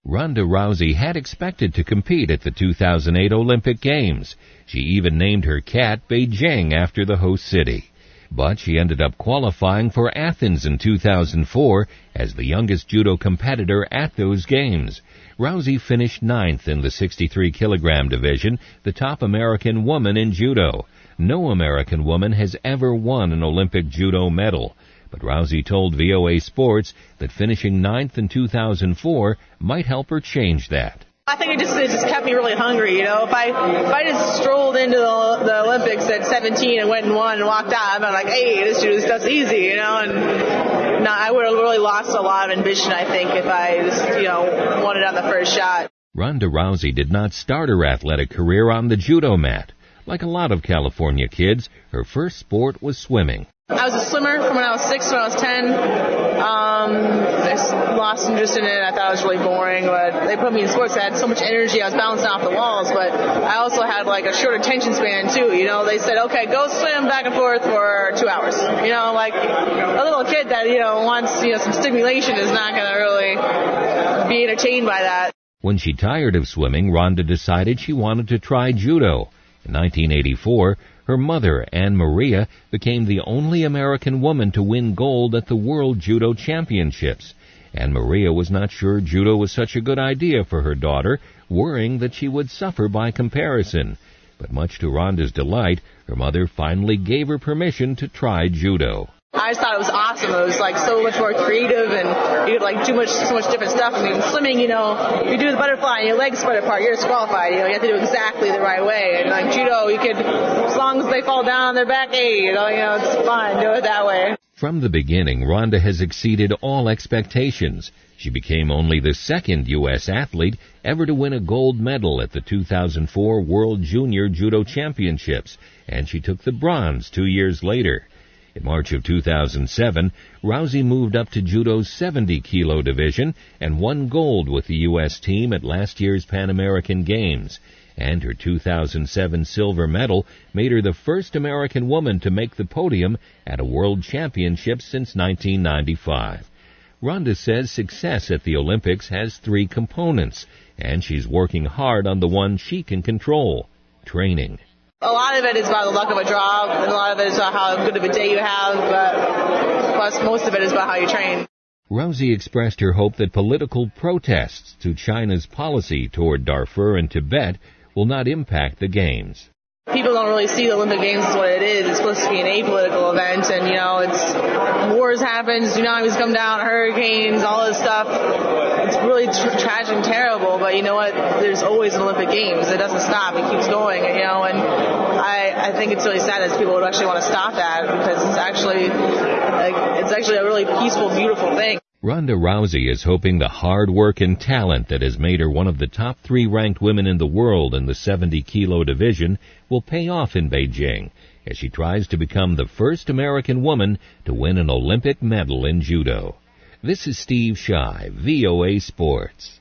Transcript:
Ronda Rousey had expected to compete at the 2008 Olympic Games. She even named her cat Beijing after the host city. But she ended up qualifying for Athens in 2004 as the youngest judo competitor at those games. Rousey finished 9th in the 63-kilogram division, the top American woman in judo. No American woman has ever won an Olympic judo medal. But Rousey told VOA Sports that finishing 9th in 2004 might help her change that. I think it just kept me really hungry, you know. If I just strolled into the Olympics at 17 and went and won and walked out, I'd be like, hey, this stuff's easy, you know. And I would have really lost a lot of ambition, I think, if I just, won it on the first shot. Ronda Rousey did not start her athletic career on the judo mat. Like a lot of California kids, her first sport was swimming. I was a swimmer from when I was 6 to when I was 10. I just lost interest in it. I thought it was really boring, but they put me in sports. I had so much energy. I was bouncing off the walls, but I also had like a short attention span too. You know, they said, okay, go swim back and forth for 2 hours. You know, like a little kid that, wants, some stimulation is not going to really be entertained by that. When she tired of swimming, Ronda decided she wanted to try judo. In 1984, her mother, Anne Maria, became the only American woman to win gold at the World Judo Championships. Anne Maria was not sure judo was such a good idea for her daughter, worrying that she would suffer by comparison. But much to Ronda's delight, her mother finally gave her permission to try judo. I just thought it was awesome. It was like so much more creative, and you could like do so much different stuff. I mean, swimming, you do the butterfly and your legs spread apart, you're disqualified. You have to do it exactly the right way. And like judo, you could, as long as they fall down on their back, hey, it's fine. Do it that way. From the beginning, Ronda has exceeded all expectations. She became only the second U.S. athlete ever to win a gold medal at the 2004 World Junior Judo Championships, and she took the bronze 2 years later. In March of 2007, Rousey moved up to judo's 70-kilo division and won gold with the U.S. team at last year's Pan American Games. And her 2007 silver medal made her the first American woman to make the podium at a World Championship since 1995. Ronda says success at the Olympics has 3 components, and she's working hard on the one she can control: training. A lot of it is about the luck of a draw, and a lot of it is about how good of a day you have, but plus most of it is about how you train. Rousey expressed her hope that political protests to China's policy toward Darfur and Tibet will not impact the Games. People don't really see the Olympic Games as what it is. It's supposed to be an apolitical event, and, it's wars happen, tsunamis come down, hurricanes, all this stuff. It's really tragic and terrible, but you know what? There's always an Olympic Games. It doesn't stop. It keeps going, and I think it's really sad that people would actually want to stop that, because it's actually a really peaceful, beautiful thing. Ronda Rousey is hoping the hard work and talent that has made her one of the top 3 ranked women in the world in the 70-kilo division will pay off in Beijing as she tries to become the first American woman to win an Olympic medal in judo. This is Steve Shy, VOA Sports.